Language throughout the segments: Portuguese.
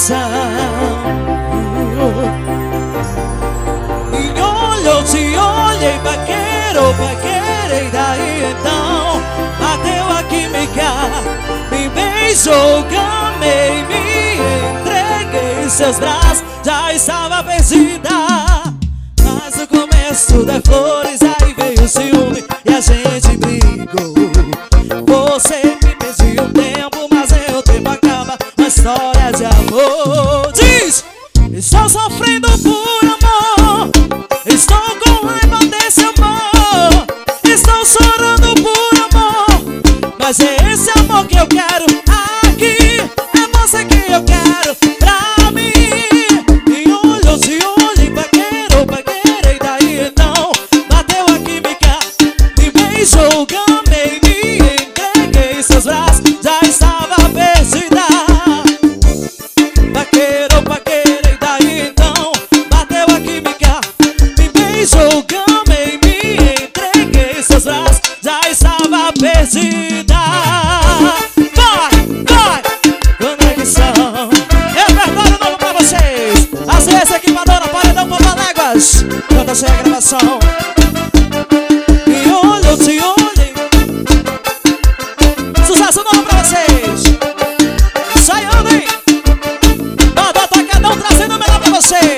conexão. E olhou, te olhei, vaqueiro, vaqueira. E daí então bateu a química, me beijou, gamei, me entreguei. Seus braços já estava perdida. Mas no começo das flores aí veio o ciúme e a gente brigou. Você me pediu um tempo, mas em o tempo acaba uma história de amor. Diz! Estou sofrendo por amor, estou com raiva desse amor, estou chorando por amor, mas é esse amor que eu quero aqui, é você que eu quero pra mim. E olhou, te olhei, vaqueiro, vaqueira. E daí então bateu a química, me beijou, gamei, me entreguei. Seus braços já estava perdida. Vaqueiro, vaqueira. E daí então bateu a química, me beijou, gamei, me entreguei. Seus braços já estava perdida. Vai, conexão. Repertório novo pra vocês. Acesso equipadora, paredão Papaléguas. Canta sem a gravação. E olhou, te olhei. Sucesso novo pra vocês. Saindo, hein? Banda Tacadão trazendo o melhor pra você.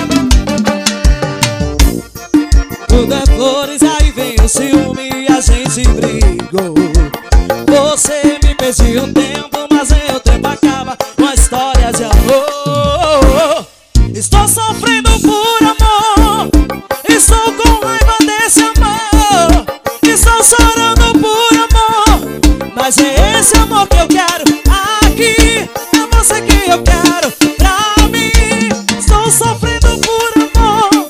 Tudo é flores, aí vem o ciúme e a gente brigou. Você me pediu um tempo, mas em o tempo acaba uma história de amor. Estou sofrendo por amor, estou com raiva desse amor, estou chorando por amor, mas é esse amor que eu quero aqui, é você que eu quero pra mim. Estou sofrendo por amor,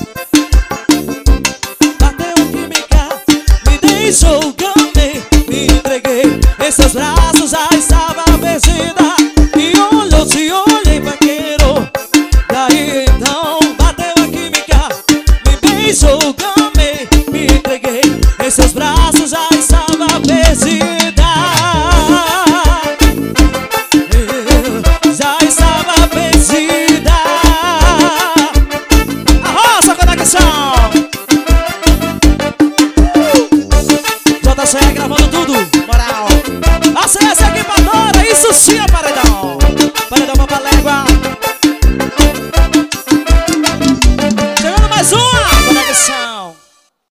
bateu a química, me deixou, gamei, me entreguei. Em seus braços já estava perdida. E olhou, te olhei, vaqueiro. Daí então bateu a química, me beijou, gamei, me entreguei. Em seus braços já estava perdida. Já estava perdida. Arroça, conexão. JC gravando tudo, moral. ACS equipadora, isso sim é paredão.